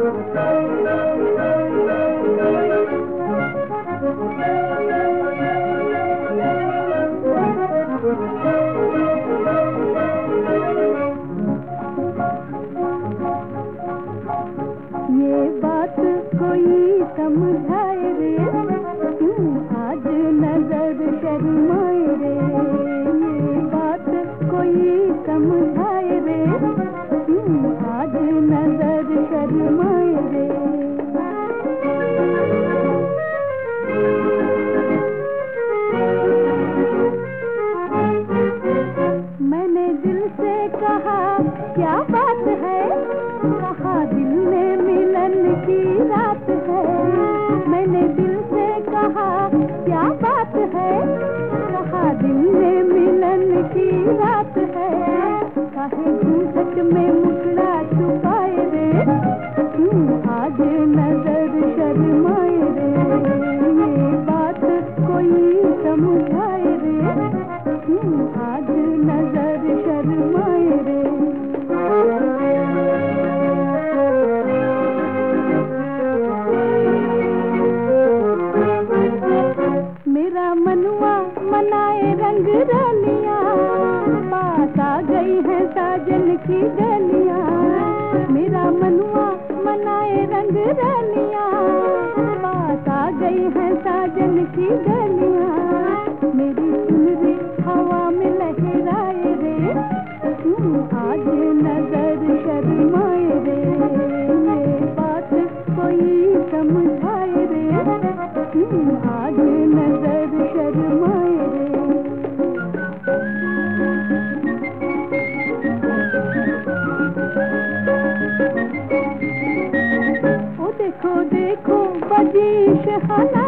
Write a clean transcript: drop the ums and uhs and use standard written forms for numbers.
ये बात कोई समझाए रे, आज नजर शर्माए रे। ये बात कोई समझाए रे, आज नजर शर्माए रे। मैंने दिल से कहा क्या बात है, कहा दिल में मिलन की रात है। मैंने दिल से कहा क्या बात है, कहा दिल में मिलन की रात है। काहे घूंघट में मुखड़ा छुपाए रे, आज नजर शर्माए रे। ये बात कोई समझाए रे, आज नजर शर्माए रे। मेरा मनुआ मनाए रंग रलियां, पास आ गई है साजन की गलियां। मेरा मनुआ मनाए रंग रलियां, पास आ गई है साजन की गलियां। मेरी सुनरी हवा में लहराए रे, आज नजर शर्माए रे। ये बात कोई समझाए रे, आज नजर शर्माए रे। ओ देखो देखो बजी शहाना,